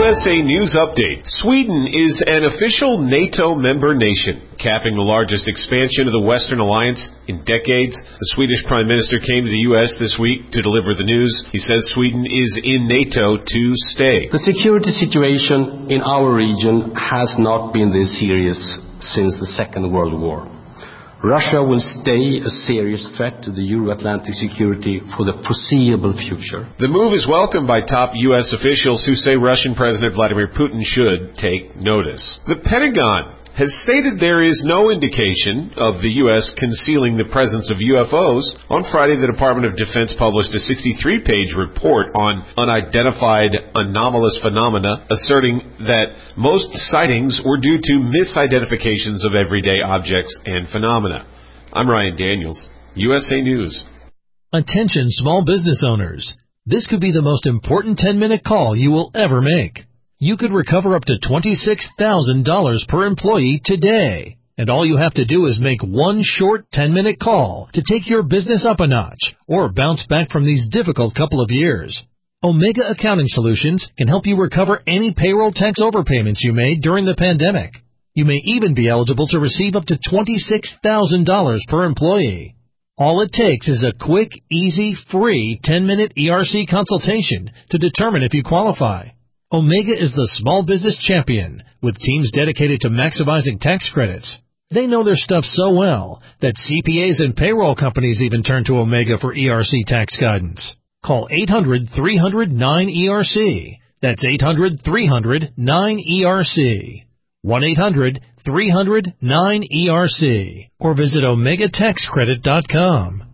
USA News Update. Sweden is an official NATO member nation, capping the largest expansion of the Western Alliance in decades. The Swedish Prime Minister came to the U.S. this week to deliver the news. He says Sweden is in NATO to stay. The security situation in our region has not been this serious since the Second World War. Russia will stay a serious threat to the Euro-Atlantic security for the foreseeable future. The move is welcomed by top U.S. officials who say Russian President Vladimir Putin should take notice. The Pentagon has stated there is no indication of the U.S. concealing the presence of UFOs. On Friday, the Department of Defense published a 63-page report on unidentified anomalous phenomena, asserting that most sightings were due to misidentifications of everyday objects and phenomena. I'm Ryan Daniels, USA News. Attention small business owners. This could be the most important 10-minute call you will ever make. You could recover up to $26,000 per employee today. And all you have to do is make one short 10-minute call to take your business up a notch or bounce back from these difficult couple of years. Omega Accounting Solutions can help you recover any payroll tax overpayments you made during the pandemic. You may even be eligible to receive up to $26,000 per employee. All it takes is a quick, easy, free 10-minute ERC consultation to determine if you qualify. Omega is the small business champion with teams dedicated to maximizing tax credits. They know their stuff so well that CPAs and payroll companies even turn to Omega for ERC tax guidance. Call 800-300-9ERC. That's 800-300-9ERC. 1-800-300-9ERC. Or visit OmegaTaxCredit.com.